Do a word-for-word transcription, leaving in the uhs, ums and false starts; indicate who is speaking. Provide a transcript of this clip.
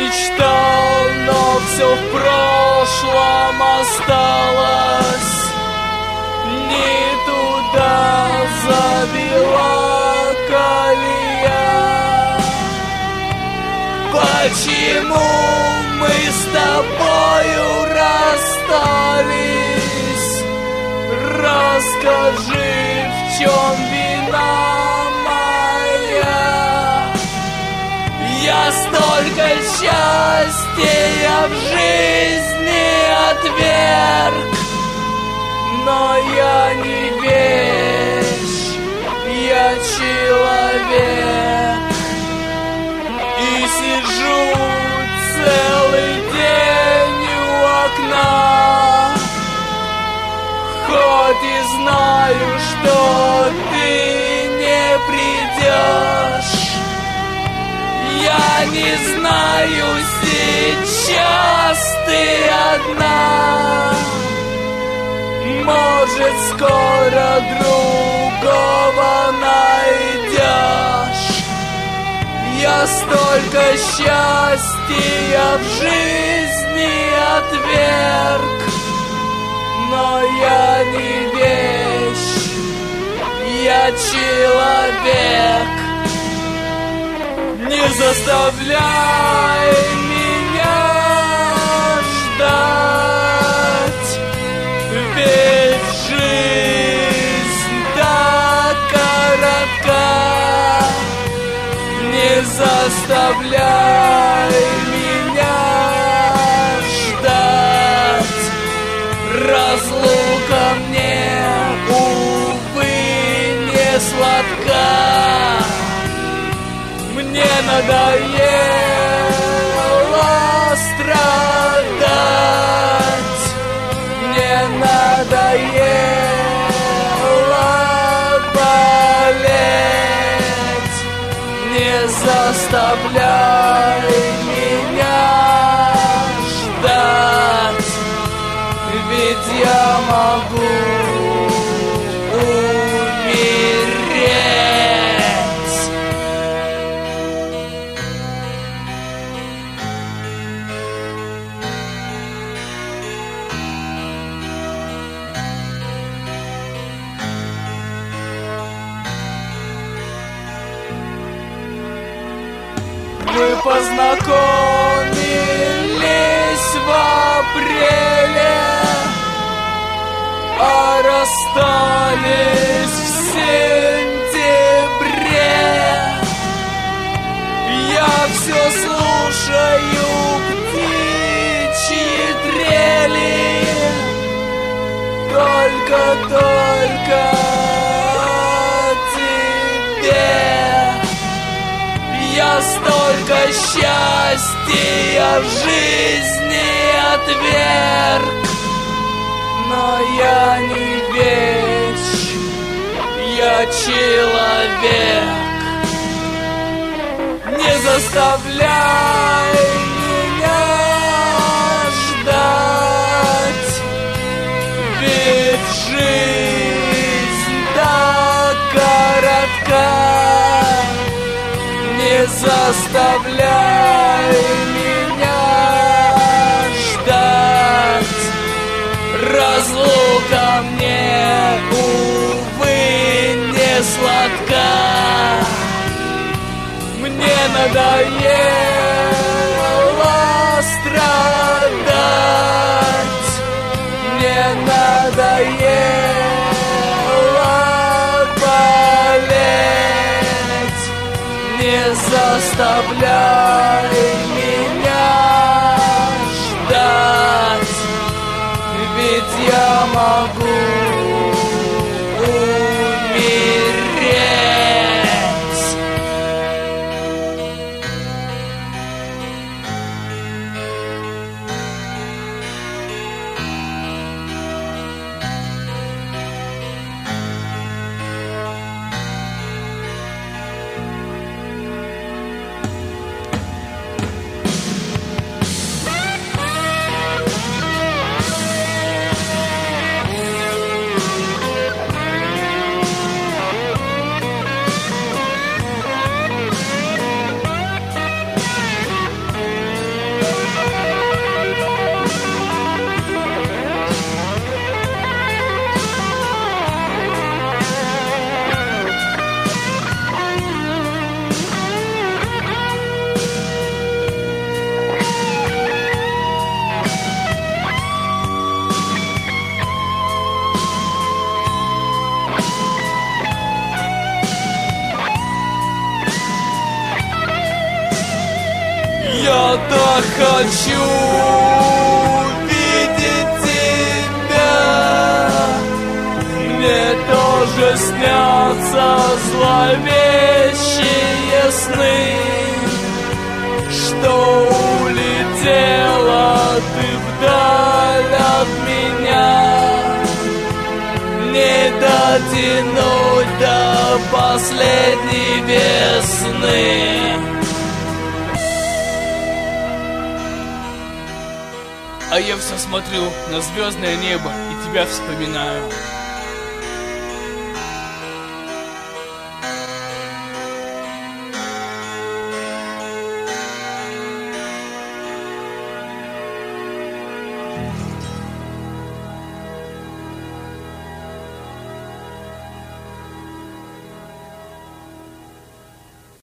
Speaker 1: мечтал, но все в прошлом осталось. Не туда завела колея. Почему мы с тобою расстались? Расскажи, в чем вина моя? Я столько счастья в жизни отверг, но я не вещь, я человек. И сижу целый день у окна, хоть и знаю, что ты не придешь. Я не знаю, сейчас ты одна, может, скоро другого найдешь. Я столько счастья в жизни отверг, но я не вещь, я человек. Не заставляй меня ждать, ведь жизнь так коротка. Не заставляй меня ждать, разлука мне, увы, не сладка. Мне надоело страдать, мне надоело болеть. Не заставляй меня ждать, ведь я могу Мы познакомились в апреле, а расстались в сентябре. Я все слушаю птичьи трели, только-только тебе. Я столько счастья в жизни отверг, но я не вещь, я человек. Не заставляй меня ждать, ведь жизнь так коротка. Не заставляй меня ждать, разлука мне, увы, не сладка. Мне надоело страдать, мне надоело болеть. Не заставляй меня ждать, ведь я могу умереть. хочу видеть тебя. Мне тоже снятся зловещие сны, что улетела ты вдаль от меня. Не дотянуть до последней весны. А я все смотрю на звездное небо и тебя вспоминаю.